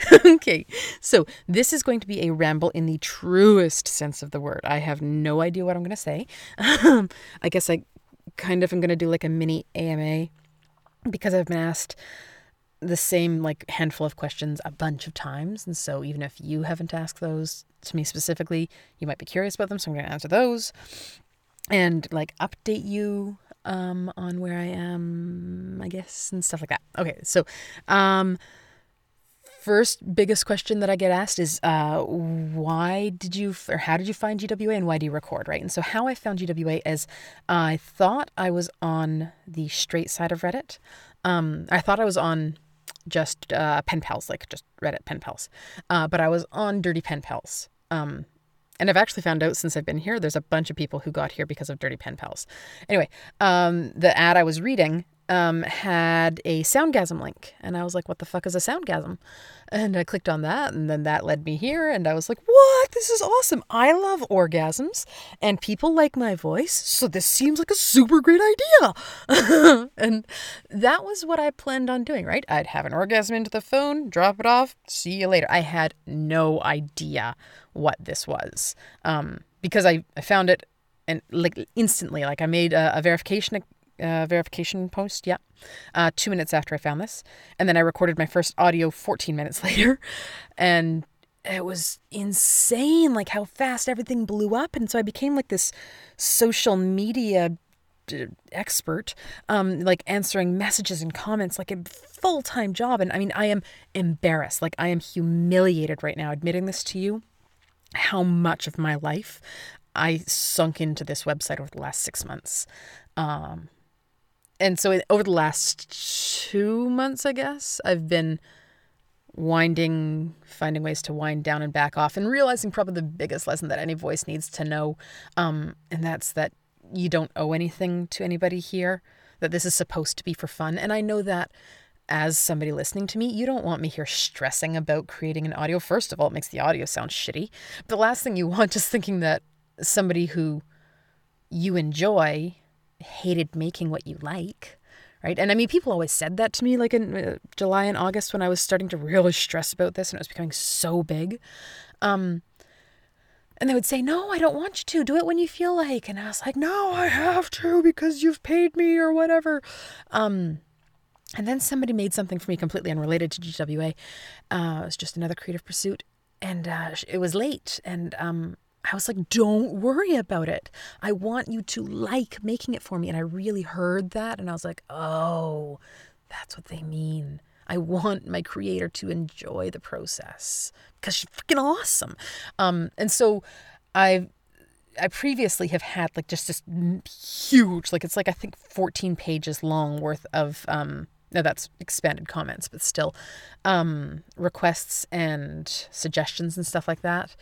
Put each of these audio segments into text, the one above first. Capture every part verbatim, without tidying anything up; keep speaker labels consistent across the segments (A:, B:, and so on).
A: Okay, so this is going to be a ramble in the truest sense of the word. I have no idea what I'm going to say. I guess I kind of am going to do like a mini A M A because I've been asked the same like handful of questions a bunch of times. And so even if you haven't asked those to me specifically, you might be curious about them. So I'm going to answer those and like update you um, on where I am, I guess, and stuff like that. Okay, so um, first biggest question that I get asked is uh, why did you, or how did you find G W A and why do you record, right? And so how I found G W A is I thought I was on the straight side of Reddit. Um, I thought I was on just uh, pen pals, like just Reddit pen pals. Uh, but I was on Dirty Pen Pals. Um, and I've actually found out since I've been here, there's a bunch of people who got here because of Dirty Pen Pals. Anyway, um, the ad I was reading um, had a Soundgasm link. And I was like, what the fuck is a Soundgasm? And I clicked on that, and then that led me here. And I was like, what? This is awesome. I love orgasms, and people like my voice. So this seems like a super great idea. And that was what I planned on doing, right? I'd have an orgasm into the phone, drop it off, see you later. I had no idea what this was um, because I, I found it and like instantly, like I made a, a verification Uh, verification post, yeah, uh, two minutes after I found this. And then I recorded my first audio fourteen minutes later. And it was insane, like how fast everything blew up. And so I became like this social media d- expert, um, like answering messages and comments like a full-time job. And I mean, I am embarrassed, like I am humiliated right now admitting this to you, how much of my life I sunk into this website over the last six months. Um, And so over the last two months, I guess, I've been winding, finding ways to wind down and back off and realizing probably the biggest lesson that any voice needs to know. Um, and that's that you don't owe anything to anybody here, that this is supposed to be for fun. And I know that as somebody listening to me, you don't want me here stressing about creating an audio. First of all, it makes the audio sound shitty. But the last thing you want is thinking that somebody who you enjoy hated making what you like, right? And I mean, people always said that to me, like in uh, July and August when I was starting to really stress about this and it was becoming so big. Um, and they would say, no, I don't want you to. Do it when you feel like. And I was like, no, I have to because you've paid me or whatever. Um, and then somebody made something for me completely unrelated to G W A. Uh, it was just another creative pursuit. And uh, it was late. And um, I was like, don't worry about it. I want you to like making it for me. And I really heard that. And I was like, oh, that's what they mean. I want my creator to enjoy the process because she's freaking awesome. Um, and so I I previously have had like just this huge, like it's like I think fourteen pages long worth of, um, no, that's expanded comments, but still um, requests and suggestions and stuff like that.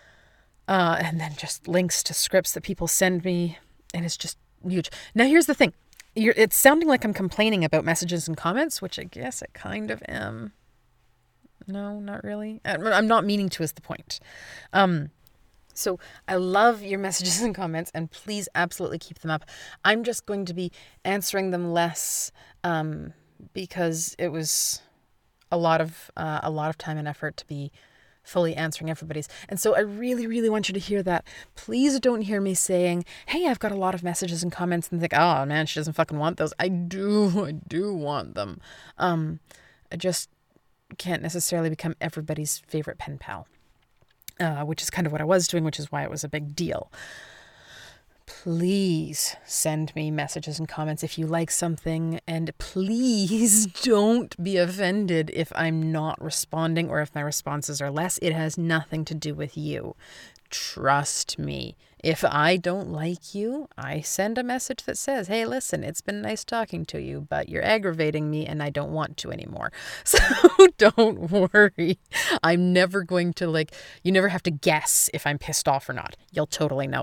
A: Uh, and then just links to scripts that people send me. And it's just huge. Now, here's the thing. You're, it's sounding like I'm complaining about messages and comments, which I guess I kind of am. No, not really. I'm not meaning to is the point. Um, so I love your messages and comments, and please absolutely keep them up. I'm just going to be answering them less um, because it was a lot of uh, a lot of time and effort to be fully answering everybody's. And so I really, really want you to hear that. Please don't hear me saying, hey, I've got a lot of messages and comments and think, oh man, she doesn't fucking want those. I do, I do want them. Um, I just can't necessarily become everybody's favorite pen pal, uh, which is kind of what I was doing, which is why it was a big deal. Please send me messages and comments if you like something, and please don't be offended if I'm not responding or if my responses are less. It has nothing to do with you. Trust me. If I don't like you, I send a message that says, hey, listen, it's been nice talking to you, but you're aggravating me and I don't want to anymore. So don't worry. I'm never going to like, you never have to guess if I'm pissed off or not. You'll totally know.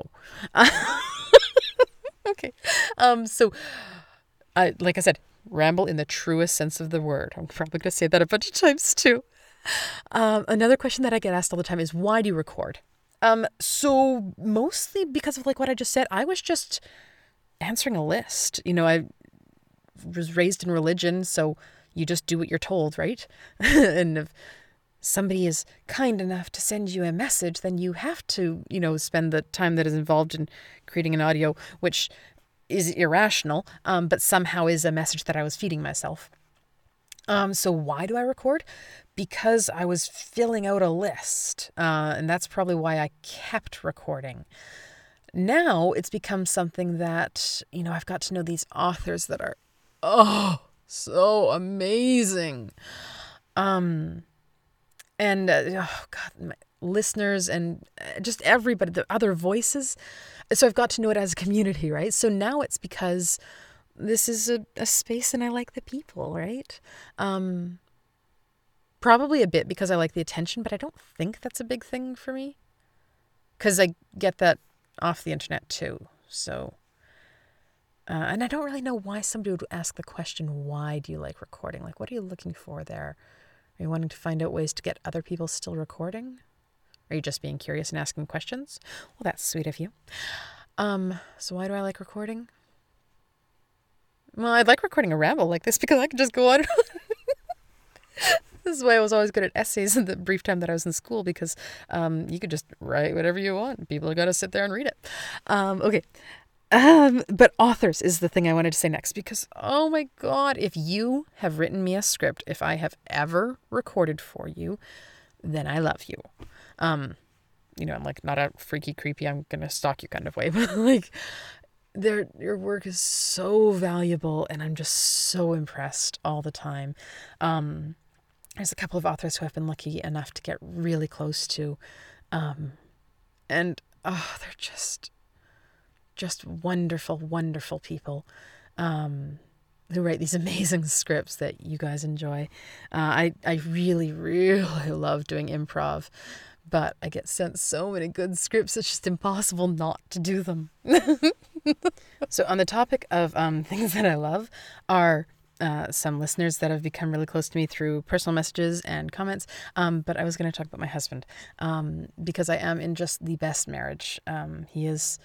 A: Okay. Um, so, I, like I said, ramble in the truest sense of the word. I'm probably going to say that a bunch of times too. Um, another question that I get asked all the time is, why do you record? Um, so mostly because of like what I just said. I was just answering a list. You know, I was raised in religion, so you just do what you're told, right? And if somebody is kind enough to send you a message, then you have to, you know, spend the time that is involved in creating an audio, which is irrational, um, but somehow is a message that I was feeding myself. Um, so why do I record? Because I was filling out a list, uh, and that's probably why I kept recording. Now it's become something that, you know, I've got to know these authors that are, oh, so amazing. Um, and, uh, oh God, my listeners and just everybody, the other voices. So I've got to know it as a community, right? So now it's because this is a, a space and I like the people, right? Um, probably a bit because I like the attention, but I don't think that's a big thing for me. Because I get that off the internet too. So, uh, and I don't really know why somebody would ask the question, why do you like recording? Like, what are you looking for there? Are you wanting to find out ways to get other people still recording? Are you just being curious and asking questions? Well, that's sweet of you. Um, so why do I like recording? Well, I like recording a ramble like this because I can just go on. This is why I was always good at essays in the brief time that I was in school, because um, you could just write whatever you want. People have got to sit there and read it. Um, okay. Um, but authors is the thing I wanted to say next, because, oh my God, if you have written me a script, if I have ever recorded for you, then I love you. Um, you know, I'm like not a freaky, creepy, I'm going to stalk you kind of way, but like their, your work is so valuable and I'm just so impressed all the time. Um, there's a couple of authors who I've been lucky enough to get really close to. Um, and, oh, they're just, just wonderful, wonderful people, um, who write these amazing scripts that you guys enjoy. Uh, I, I really, really love doing improv, but I get sent so many good scripts, it's just impossible not to do them. So on the topic of um, things that I love are uh, some listeners that have become really close to me through personal messages and comments. Um, but I was going to talk about my husband, um, because I am in just the best marriage. Um, he is...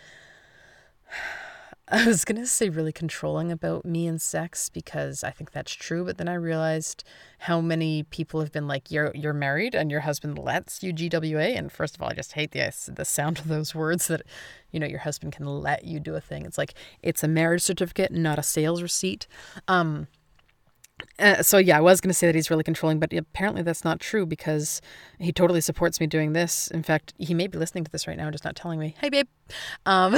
A: I was going to say really controlling about me and sex, because I think that's true. But then I realized how many people have been like, you're you're married and your husband lets you G W A. And first of all, I just hate the the sound of those words, that, you know, your husband can let you do a thing. It's like, it's a marriage certificate, not a sales receipt. Um, uh, so yeah, I was going to say that he's really controlling, but apparently that's not true, because he totally supports me doing this. In fact, he may be listening to this right now and just not telling me, hey babe. Um,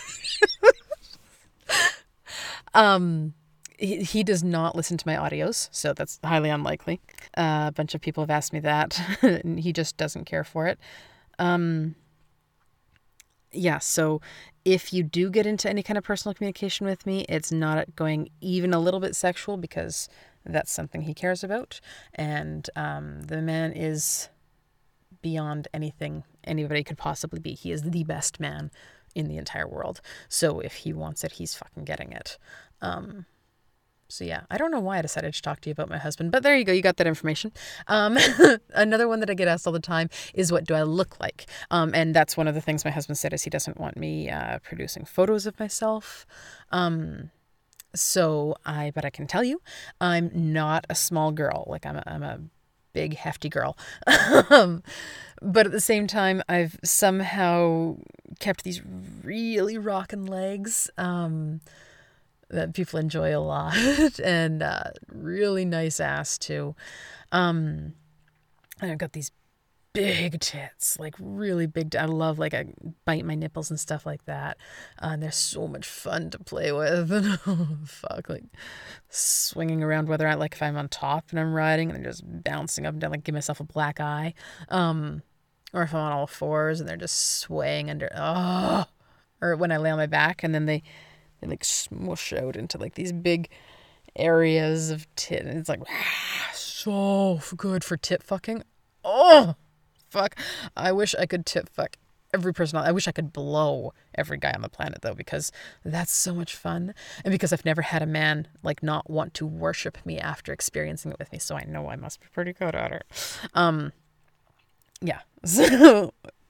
A: Um, he, he does not listen to my audios, so that's highly unlikely. Uh, a bunch of people have asked me that, and he just doesn't care for it. Um, yeah, so if you do get into any kind of personal communication with me, it's not going even a little bit sexual, because that's something he cares about. And um, the man is beyond anything anybody could possibly be. He is the best man in the entire world. So if he wants it, he's fucking getting it. Um, so yeah, I don't know why I decided to talk to you about my husband, but there you go. You got that information. Um, another one that I get asked all the time is, what do I look like? Um, and that's one of the things my husband said, is he doesn't want me, uh, producing photos of myself. Um, so I, but I can tell you, I'm not a small girl. Like I'm a, I'm a big hefty girl. um, but at the same time, I've somehow kept these really rockin' legs, um, that people enjoy a lot, and, uh, really nice ass too. Um, and I've got these big tits, like really big. I love, like, I bite my nipples and stuff like that. Uh, and they're so much fun to play with. And oh, fuck, like swinging around, whether I like if I'm on top and I'm riding and they're just bouncing up and down, like give myself a black eye. Um, or if I'm on all fours and they're just swaying under, oh, or when I lay on my back and then they, they like smush out into like these big areas of tit. And it's like, so good for tit fucking. Oh, fuck. I wish I could tit fuck every person. I wish I could blow every guy on the planet, though, because that's so much fun. And because I've never had a man like not want to worship me after experiencing it with me. So I know I must be pretty good at it. Um, yeah. So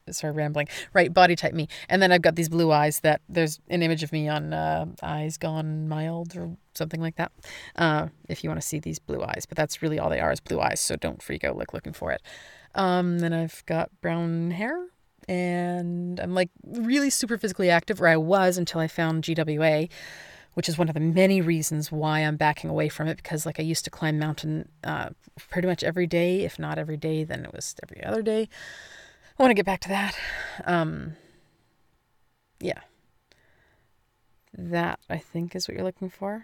A: sorry, rambling. Right, body type me. And then I've got these blue eyes that there's an image of me on uh, Eyes Gone Mild or something like that. Uh, if you want to see these blue eyes, but that's really all they are is blue eyes. So don't freak out like looking for it. Um, then I've got brown hair and I'm like really super physically active, or I was until I found G W A, which is one of the many reasons why I'm backing away from it, because like I used to climb mountain uh, pretty much every day. If not every day, then it was every other day. I want to get back to that. Um, yeah. That, I think, is what you're looking for.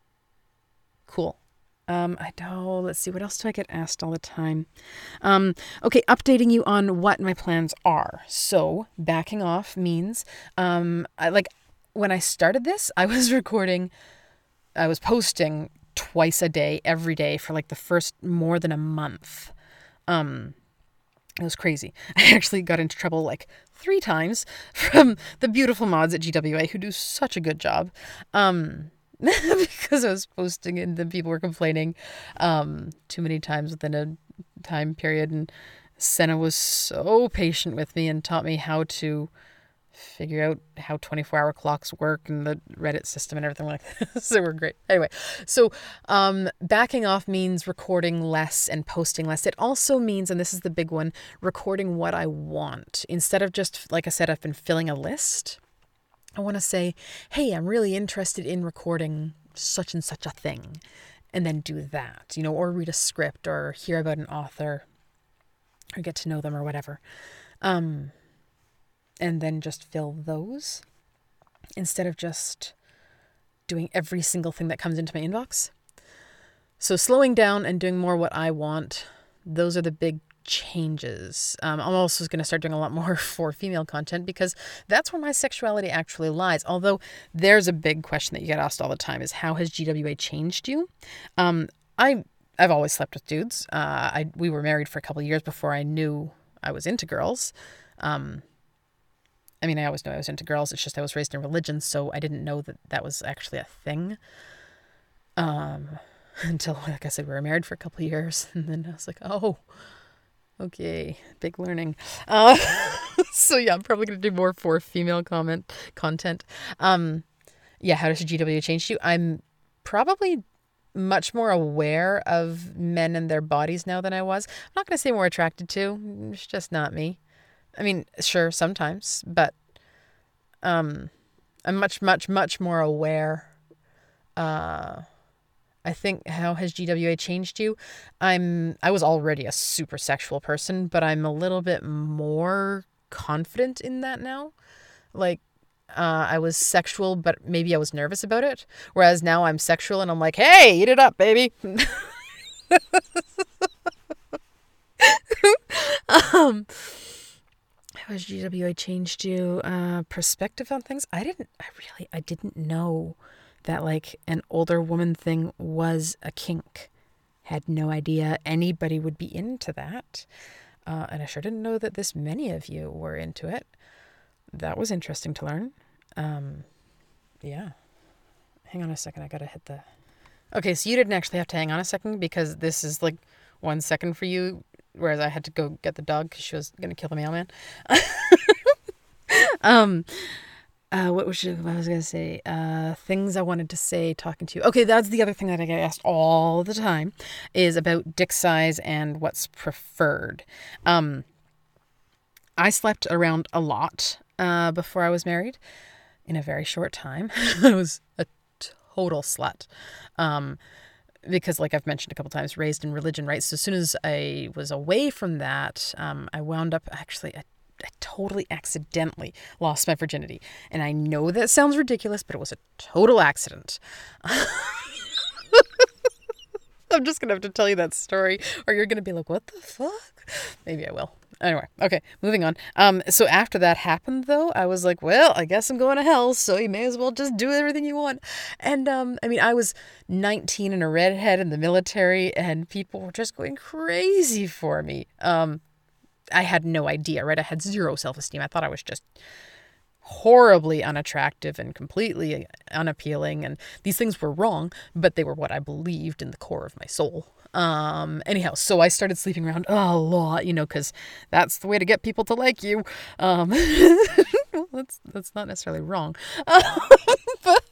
A: Cool. Um, I know, let's see, what else do I get asked all the time? Um, okay, updating you on what my plans are. So, backing off means, um, I, like, when I started this, I was recording, I was posting twice a day, every day for like the first more than a month. Um, It was crazy. I actually got into trouble like three times from the beautiful mods at G W A who do such a good job. Um, because I was posting and then people were complaining um, too many times within a time period. And Senna was so patient with me and taught me how to figure out how twenty-four hour clocks work and the Reddit system and everything like that. So we're great. Anyway, so um, backing off means recording less and posting less. It also means, and this is the big one, recording what I want. Instead of just, like I said, I've been filling a list. I want to say, hey, I'm really interested in recording such and such a thing. And then do that, you know, or read a script or hear about an author or get to know them or whatever. Um, and then just fill those instead of just doing every single thing that comes into my inbox. So slowing down and doing more what I want, those are the big changes. Um, I'm also going to start doing a lot more for female content because that's where my sexuality actually lies. Although there's a big question that you get asked all the time is, how has G W A changed you? Um, I, I've always slept with dudes. Uh, I, we were married for a couple of years before I knew I was into girls. Um, I mean, I always knew I was into girls. It's just I was raised in religion, so I didn't know that that was actually a thing. Um, until, like I said, we were married for a couple of years, and then I was like, oh, okay, big learning. Uh, so yeah, I'm probably going to do more for female comment content. Um, yeah, how does G W A change you? I'm probably much more aware of men and their bodies now than I was. I'm not going to say more attracted to. It's just not me. I mean, sure, sometimes, but um, I'm much, much, much more aware. Uh, I think, how has G W A changed you? I'm, I was already a super sexual person, but I'm a little bit more confident in that now. Like, uh, I was sexual, but maybe I was nervous about it. Whereas now I'm sexual and I'm like, hey, eat it up, baby. um, How has G W A changed you? Uh, perspective on things? I didn't, I really, I didn't know that like an older woman thing was a kink. Had no idea anybody would be into that. Uh, and I sure didn't know that this many of you were into it. That was interesting to learn. Um, yeah. Hang on a second. I gotta hit the... Okay, so you didn't actually have to hang on a second because this is like one second for you, whereas I had to go get the dog because she was going to kill the mailman. um, uh, what was, she, what was I going to say? Uh, things I wanted to say talking to you. Okay, that's the other thing that I get asked all the time is about dick size and what's preferred. Um, I slept around a lot uh, before I was married. In a very short time. I was a total slut. Um, because like I've mentioned a couple times, raised in religion, right? So as soon as I was away from that, um, I wound up actually, I, I totally accidentally lost my virginity. And I know that sounds ridiculous, but it was a total accident. I'm just going to have to tell you that story or you're going to be like, what the fuck? Maybe I will. Anyway, okay, moving on. Um, so after that happened, though, I was like, well, I guess I'm going to hell, so you may as well just do everything you want. And, um, I mean, I was nineteen and a redhead in the military, and people were just going crazy for me. Um, I had no idea, right? I had zero self-esteem. I thought I was just horribly unattractive and completely unappealing, and these things were wrong, but they were what I believed in the core of my soul. Um, anyhow, so I started sleeping around a lot, you know, because that's the way to get people to like you. Um, well, that's that's not necessarily wrong. but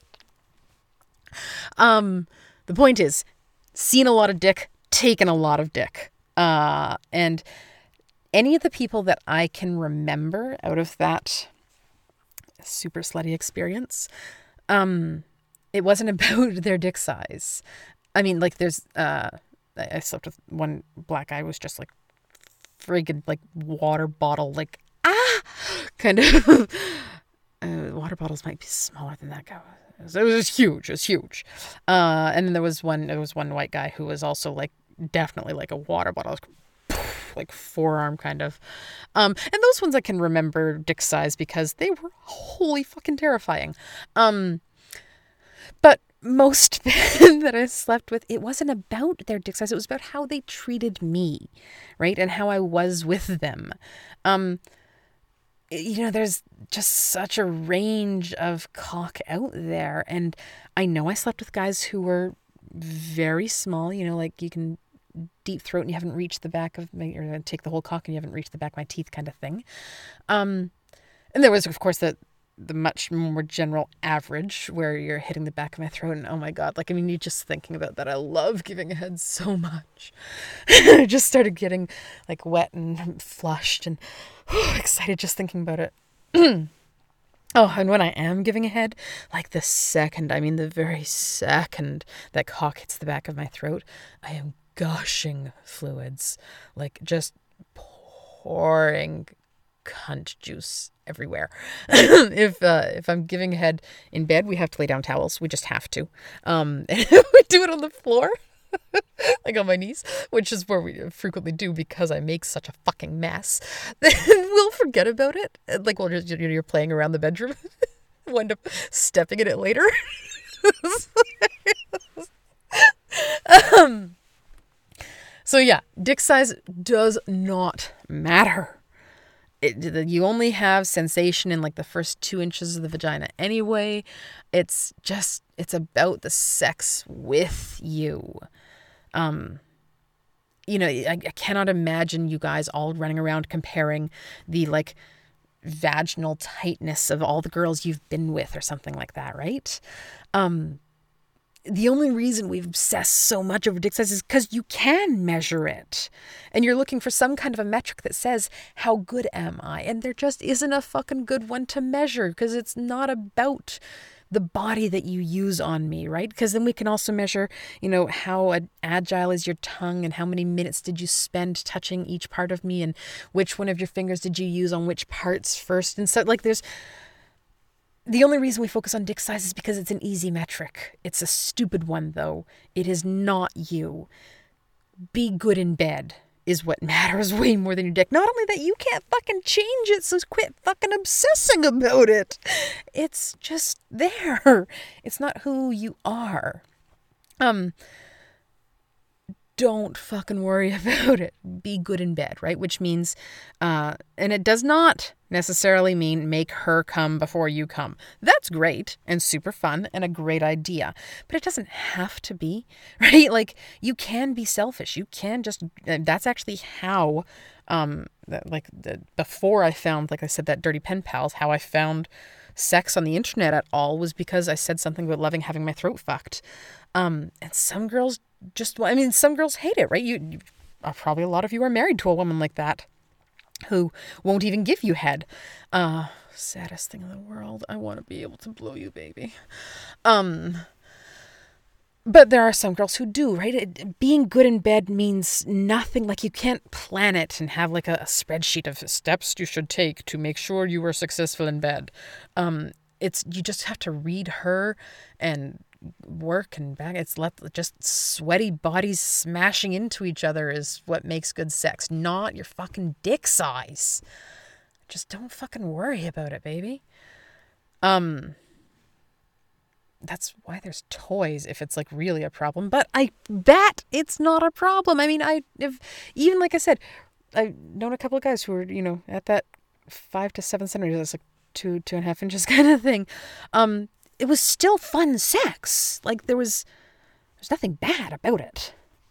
A: um, the point is, seen a lot of dick, taken a lot of dick, uh, and any of the people that I can remember out of that super slutty experience, um, it wasn't about their dick size. I mean, like, there's, uh, I slept with one black guy who was just like friggin' like water bottle, like, ah, kind of. uh, water bottles might be smaller than that guy. It was, it was huge. It was huge. Uh, and then there was one, there was one white guy who was also like definitely like a water bottle, like forearm kind of. Um, and those ones I can remember dick size because they were holy fucking terrifying. Um, but most men that I slept with, it wasn't about their dick size. It was about how they treated me, right? And how I was with them. Um, you know, there's just such a range of cock out there. And I know I slept with guys who were very small, you know, like you can deep throat and you haven't reached the back of my, or take the whole cock and you haven't reached the back of my teeth kind of thing. Um, and there was, of course, the, the much more general average where you're hitting the back of my throat and oh my God, like, I mean, you just thinking about that. I love giving a head so much. I just started getting like wet and flushed and whew, excited just thinking about it. Oh, and when I am giving a head, like the second, I mean the very second that cock hits the back of my throat, I am gushing fluids, like just pouring cunt juice everywhere. if uh, if I'm giving a head in bed, we have to lay down towels. We just have to. Um, and we do it on the floor, like on my knees, which is where we frequently do because I make such a fucking mess. Then we'll forget about it. Like, well, you're, you're playing around the bedroom. We'll end up stepping in it later. um, so yeah, dick size does not matter. It, you only have sensation in like the first two inches of the vagina anyway. It's just, it's about the sex with you. Um, you know, I, I cannot imagine you guys all running around comparing the like vaginal tightness of all the girls you've been with or something like that, right? Um, the only reason we've obsessed so much over dick size is because you can measure it. And you're looking for some kind of a metric that says, how good am I? And there just isn't a fucking good one to measure because it's not about the body that you use on me, right? Because then we can also measure, you know, how agile is your tongue and how many minutes did you spend touching each part of me and which one of your fingers did you use on which parts first. And so, like, there's... The only reason we focus on dick size is because it's an easy metric. It's a stupid one, though. It is not you. Be good in bed is what matters way more than your dick. Not only that, you can't fucking change it, so quit fucking obsessing about it. It's just there. It's not who you are. Um... Don't fucking worry about it. Be good in bed, right? Which means, uh, and it does not necessarily mean make her come before you come. That's great and super fun and a great idea, but it doesn't have to be, right? Like, you can be selfish. You can just, that's actually how, um, like, the, before I found, like I said, that Dirty Pen Pals, how I found sex on the internet at all was because I said something about loving having my throat fucked. Um, and some girls just, I mean, some girls hate it, right? You, you uh, probably a lot of you are married to a woman like that who won't even give you head. Uh, saddest thing in the world. I want to be able to blow you, baby. Um, but there are some girls who do, right? It, being good in bed means nothing. Like, you can't plan it and have like a, a spreadsheet of steps you should take to make sure you are successful in bed. Um, it's, you just have to read her and work and back. It's let just sweaty bodies smashing into each other is what makes good sex, not your fucking dick size. Just don't fucking worry about it, baby. Um, that's why there's toys if it's like really a problem, but I bet it's not a problem. I mean, I if even like I said, I've known a couple of guys who were, you know, at that five to seven centimeters, that's like two, two and a half inches kind of thing. Um, it was still fun sex. Like, there was, there's nothing bad about it.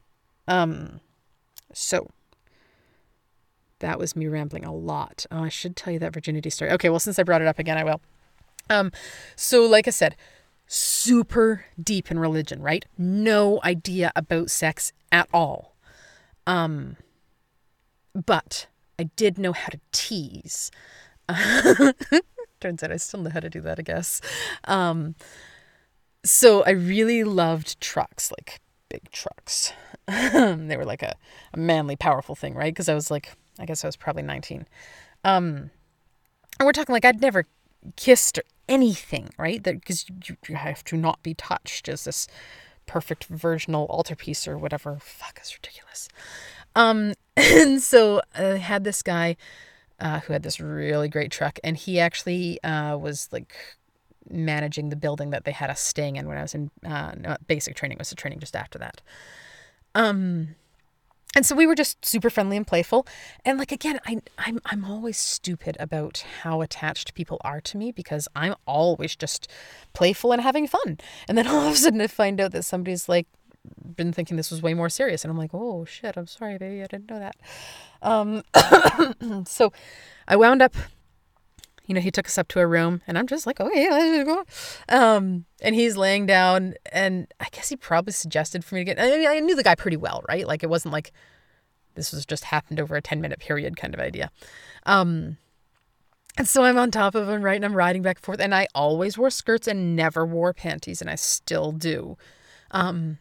A: Um, so that was me rambling a lot. Oh, I should tell you that virginity story. Okay, well, since I brought it up again, I will. Um, so like I said, super deep in religion, right? No idea about sex at all. Um, but I did know how to tease. Turns out I still know how to do that, I guess. Um, so I really loved trucks, like big trucks. They were like a, a manly, powerful thing, right? Because I was like, I guess I was probably nineteen. Um, and we're talking like I'd never kissed or anything, right? That because you, you have to not be touched as this perfect virginal altarpiece or whatever. Fuck, it's ridiculous. Um, and so I had this guy uh, who had this really great truck, and he actually uh, was like managing the building that they had us staying in when I was in uh, no, basic training. It was the training just after that. Um, and so we were just super friendly and playful. And like, again, I, I'm, I'm always stupid about how attached people are to me because I'm always just playful and having fun. And then all of a sudden I find out that somebody's like been thinking this was way more serious. And I'm like, oh shit, I'm sorry, baby. I didn't know that. Um, so I wound up, you know, he took us up to a room and I'm just like, okay, let's go. Um, and he's laying down and I guess he probably suggested for me to get, I mean, I knew the guy pretty well, right? Like it wasn't like this was just happened over a ten minute period kind of idea. Um, and so I'm on top of him, right? And I'm riding back and forth and I always wore skirts and never wore panties and I still do. Um,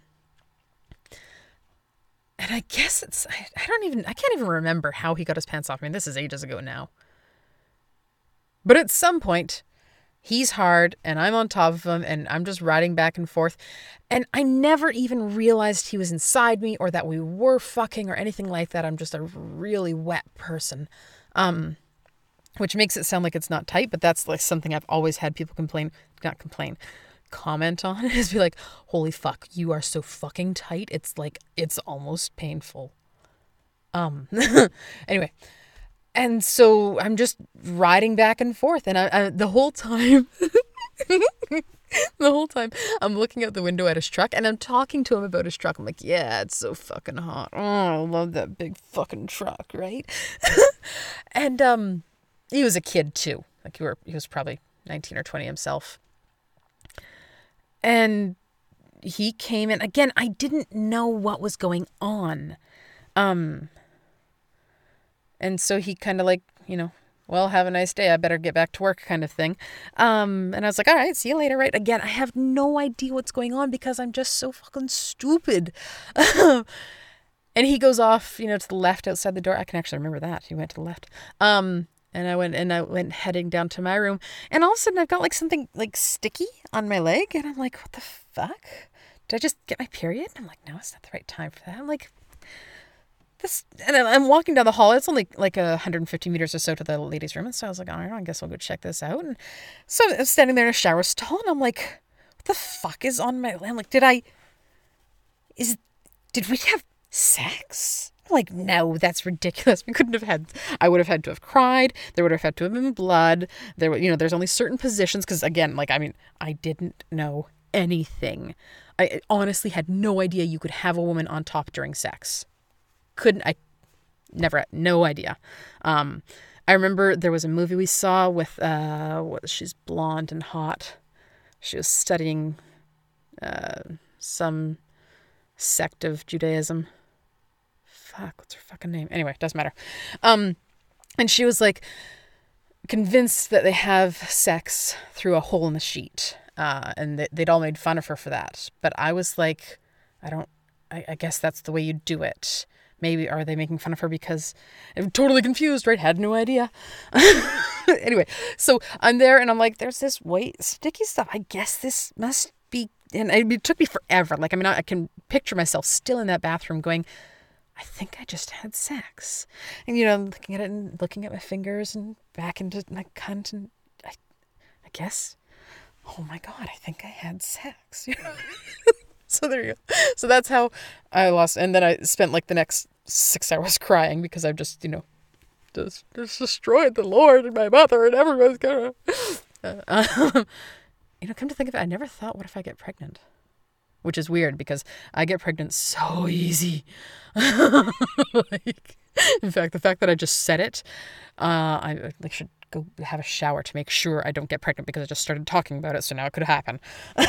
A: and I guess it's, I, I don't even, I can't even remember how he got his pants off. I mean, this is ages ago now. But at some point, he's hard and I'm on top of him and I'm just riding back and forth. And I never even realized he was inside me or that we were fucking or anything like that. I'm just a really wet person. Um, which makes it sound like it's not tight, but that's like something I've always had people complain, not complain, comment on is be like, holy fuck, you are so fucking tight. It's like, it's almost painful. Um, anyway. And so I'm just riding back and forth. And I, I the whole time, the whole time I'm looking out the window at his truck and I'm talking to him about his truck. I'm like, yeah, it's so fucking hot. Oh, I love that big fucking truck, right? And um, he was a kid too. Like he, were, he was probably nineteen or twenty himself. And he came in. Again, I didn't know what was going on. Um... And so he kind of like, you know, well, have a nice day. I better get back to work kind of thing. Um, and I was like, all right, see you later. Right. Again, I have no idea what's going on because I'm just so fucking stupid. And he goes off, you know, to the left outside the door. I can actually remember that. He went to the left. Um, and I went and I went heading down to my room. And all of a sudden I've got like something like sticky on my leg. And I'm like, what the fuck? Did I just get my period? And I'm like, no, it's not the right time for that. I'm like, This, and I'm walking down the hall. It's only like a one hundred fifty meters or so to the ladies' room. And so I was like, all right, I guess I'll go check this out. And so I was standing there in a shower stall and I'm like, what the fuck is on my, I'm like, did I, is, did we have sex? I'm like, no, that's ridiculous. We couldn't have had, I would have had to have cried. There would have had to have been blood. There, you know, there's only certain positions. Cause again, like, I mean, I didn't know anything. I honestly had no idea you could have a woman on top during sex. Couldn't, I never, no idea. Um, I remember there was a movie we saw with, uh, what, she's blonde and hot. She was studying, uh, some sect of Judaism. Fuck, what's her fucking name? Anyway, doesn't matter. Um, and she was like convinced that they have sex through a hole in the sheet. Uh, and they, they'd all made fun of her for that. But I was like, I don't, I, I guess that's the way you do it. Maybe are they making fun of her because I'm totally confused, right? Had no idea. Anyway, so I'm there and I'm like, there's this white sticky stuff. I guess this must be, and it took me forever. Like, I mean, I can picture myself still in that bathroom going, I think I just had sex. And, you know, looking at it and looking at my fingers and back into my cunt and I, I guess, oh my God, I think I had sex. So there you go. So that's how I lost. And then I spent like the next six hours crying because I've just, you know, just, just destroyed the Lord and my mother and everyone's gonna. Uh, um, you know, come to think of it, I never thought, what if I get pregnant? which is weird because I get pregnant so easy. Like, in fact, the fact that I just said it, uh, I like should go have a shower to make sure I don't get pregnant because I just started talking about it. So now it could happen.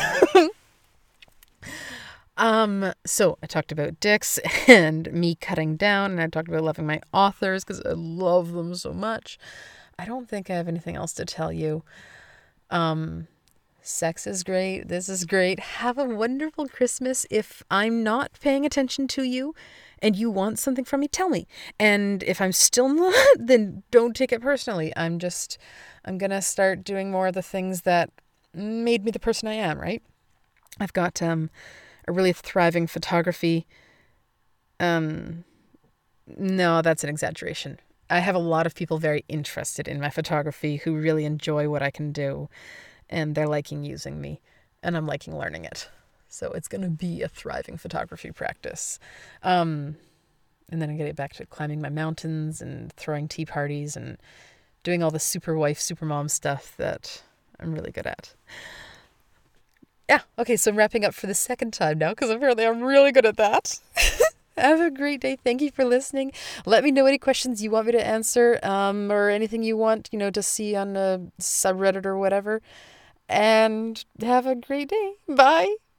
A: Um, so I talked about dicks and me cutting down, and I talked about loving my authors because I love them so much. I don't think I have anything else to tell you. Um, sex is great. This is great. Have a wonderful Christmas. If I'm not paying attention to you and you want something from me, tell me. And if I'm still not, then don't take it personally. I'm just, I'm going to start doing more of the things that made me the person I am, right? I've got, um, a really thriving photography. Um, no, that's an exaggeration. I have a lot of people very interested in my photography who really enjoy what I can do, and they're liking using me, and I'm liking learning it. So it's going to be a thriving photography practice. Um, and then I'm going to get back to climbing my mountains and throwing tea parties and doing all the super wife, super mom stuff that I'm really good at. Yeah, okay, so I'm wrapping up for the second time now because apparently I'm really good at that. Have a great day. Thank you for listening. Let me know any questions you want me to answer, um, or anything you want, you know, to see on a subreddit or whatever. And have a great day. Bye.